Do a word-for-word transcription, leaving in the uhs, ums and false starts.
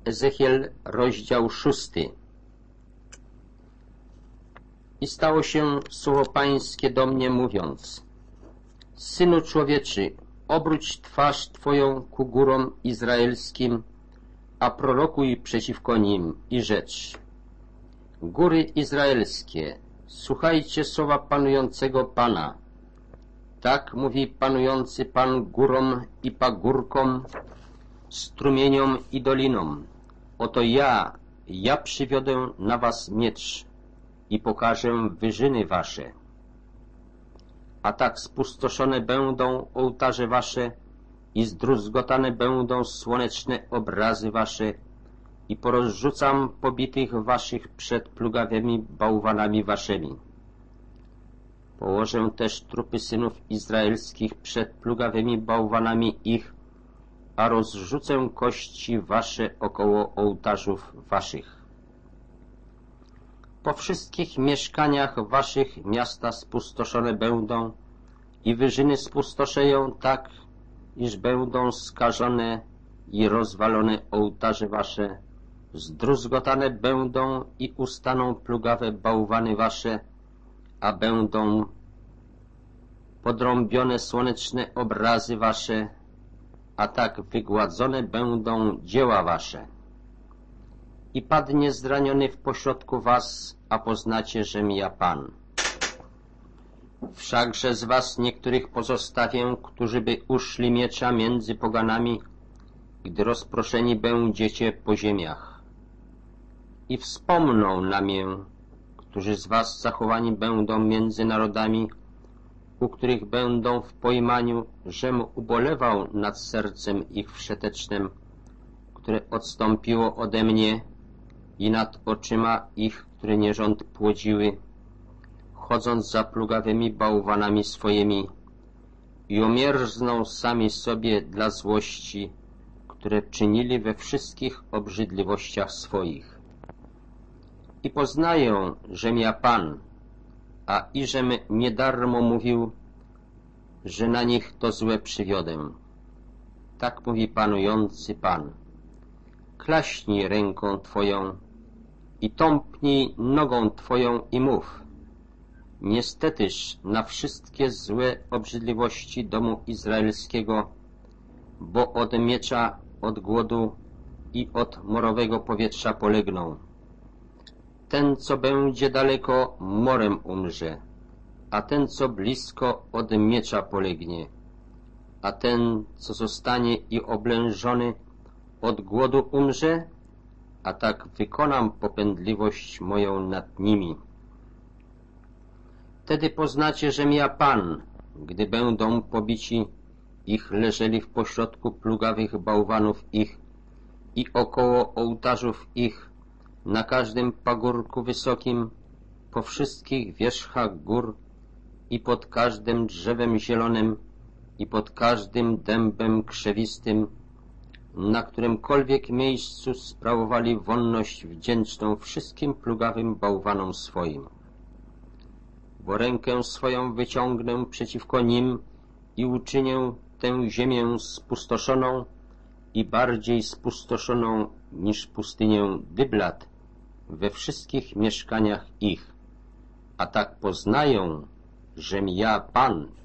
Ezechiel, rozdział szósty. I stało się słowo Pańskie do mnie, mówiąc: Synu człowieczy, obróć twarz Twoją ku górom izraelskim, a prorokuj przeciwko nim i rzecz: Góry izraelskie, słuchajcie słowa panującego Pana. Tak mówi panujący Pan górom i pagórkom, strumieniom i dolinom. Oto ja, ja przywiodę na was miecz i pokażę wyżyny wasze. A tak spustoszone będą ołtarze wasze i zdruzgotane będą słoneczne obrazy wasze i porozrzucam pobitych waszych przed plugawymi bałwanami waszymi. Położę też trupy synów izraelskich przed plugawymi bałwanami ich, a rozrzucę kości wasze około ołtarzów waszych. Po wszystkich mieszkaniach waszych miasta spustoszone będą i wyżyny spustoszeją tak, iż będą skażone i rozwalone ołtarze wasze, zdruzgotane będą i ustaną plugawe bałwany wasze, a będą podrąbione słoneczne obrazy wasze, a tak wygładzone będą dzieła wasze. I padnie zraniony w pośrodku was, a poznacie, żem ja Pan. Wszakże z was niektórych pozostawię, którzy by uszli miecza między poganami, gdy rozproszeni będziecie po ziemiach. I wspomną na mię, którzy z was zachowani będą między narodami, u których będą w pojmaniu, żem ubolewał nad sercem ich wszetecznym, które odstąpiło ode mnie, i nad oczyma ich, które nierząd płodziły, chodząc za plugawymi bałwanami swoimi, i omierzną sami sobie dla złości, które czynili we wszystkich obrzydliwościach swoich. I poznają, żem ja Pan, a iżem niedarmo mówił, że na nich to złe przywiodę. Tak mówi panujący Pan. Klaśnij ręką Twoją i tąpnij nogą Twoją i mów: Niestetyż na wszystkie złe obrzydliwości domu izraelskiego, bo od miecza, od głodu i od morowego powietrza polegną. Ten, co będzie daleko, morem umrze, a ten, co blisko, od miecza polegnie, a ten, co zostanie i oblężony, od głodu umrze, a tak wykonam popędliwość moją nad nimi. Wtedy poznacie, żem ja Pan, gdy będą pobici, ich leżeli w pośrodku plugawych bałwanów ich i około ołtarzów ich, na każdym pagórku wysokim, po wszystkich wierzchach gór i pod każdym drzewem zielonym i pod każdym dębem krzewistym, na którymkolwiek miejscu sprawowali wonność wdzięczną wszystkim plugawym bałwanom swoim. Bo rękę swoją wyciągnę przeciwko nim i uczynię tę ziemię spustoszoną i bardziej spustoszoną niż pustynię Dyblat we wszystkich mieszkaniach ich, a tak poznają, żem ja Pan.